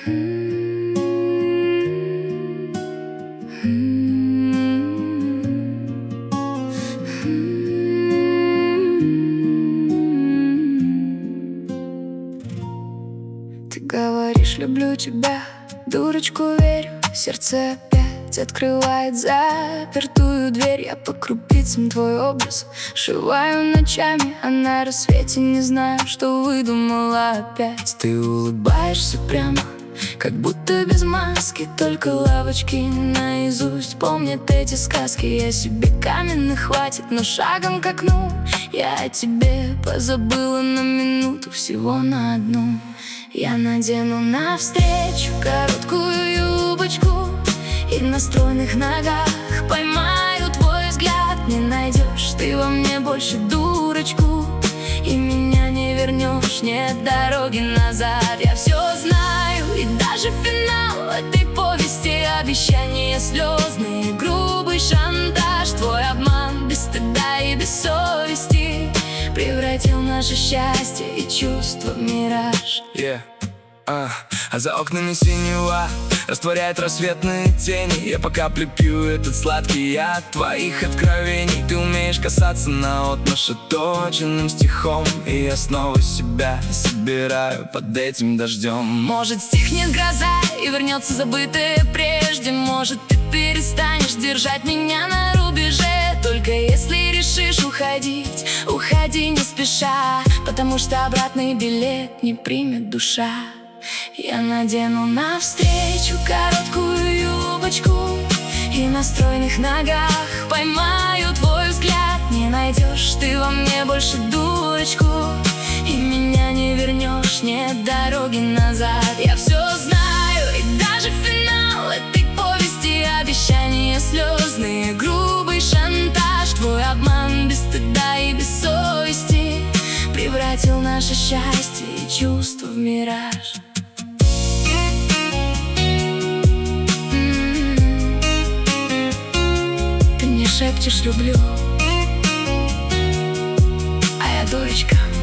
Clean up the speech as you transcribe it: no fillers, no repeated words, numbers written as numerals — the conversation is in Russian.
Ты говоришь, люблю тебя, дурочку верю, сердце опять открывает запертую дверь. Я по крупицам твой образ сшиваю ночами, а на рассвете не знаю, что выдумала опять. Ты улыбаешься прямо, как будто без маски, только лавочки наизусть помнят эти сказки. Я себе каменных хватит, но шагом к окну я о тебе позабыла на минуту, всего на одну. Я надену навстречу короткую юбочку и на стройных ногах поймаю твой взгляд. Не найдешь ты во мне больше дурочку, и меня не вернешь, нет дороги назад. Я все знаю, и даже финал этой повести — обещания слезные, грубый шантаж. Твой обман без стыда и без совести превратил наше счастье и чувство в мираж. А за окнами синева растворяет рассветные тени. Я по капле пью этот сладкий яд твоих откровений. Ты умеешь касаться наотмашь точенным стихом, и я снова себя собираю под этим дождем. Может, стихнет гроза и вернется забытое прежде. Может, ты перестанешь держать меня на рубеже. Только если решишь уходить, уходи не спеша, потому что обратный билет не примет душа. Я надену навстречу короткую юбочку и на стройных ногах поймаю твой взгляд. Не найдешь ты во мне больше дурочку, и меня не вернешь, нет дороги назад. Я все знаю, и даже финал этой повести — обещания слезные, грубый шантаж. Твой обман без стыда и без совести превратил наше счастье и чувство в мираж. Ты мне шепчешь «люблю», а я дурочка.